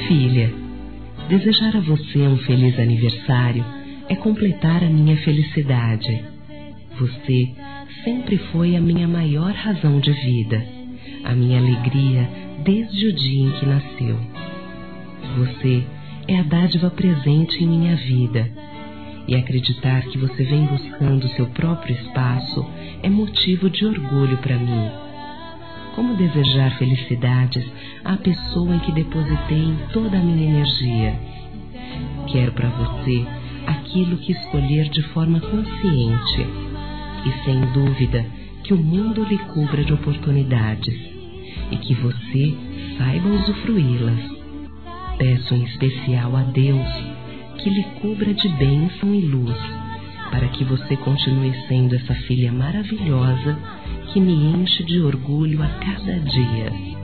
Filha, desejar a você um feliz aniversário é completar a minha felicidade. Você sempre foi a minha maior razão de vida, a minha alegria desde o dia em que nasceu. Você é a dádiva presente em minha vida, e acreditar que você vem buscando seu próprio espaço é motivo de orgulho para mim. Como desejar felicidades à pessoa em que depositei toda a minha energia? Quero para você aquilo que escolher de forma consciente e sem dúvida que o mundo lhe cubra de oportunidades e que você saiba usufruí-las. Peço em especial a Deus que lhe cubra de bênção e luz, para que você continue sendo essa filha maravilhosa que me enche de orgulho a cada dia.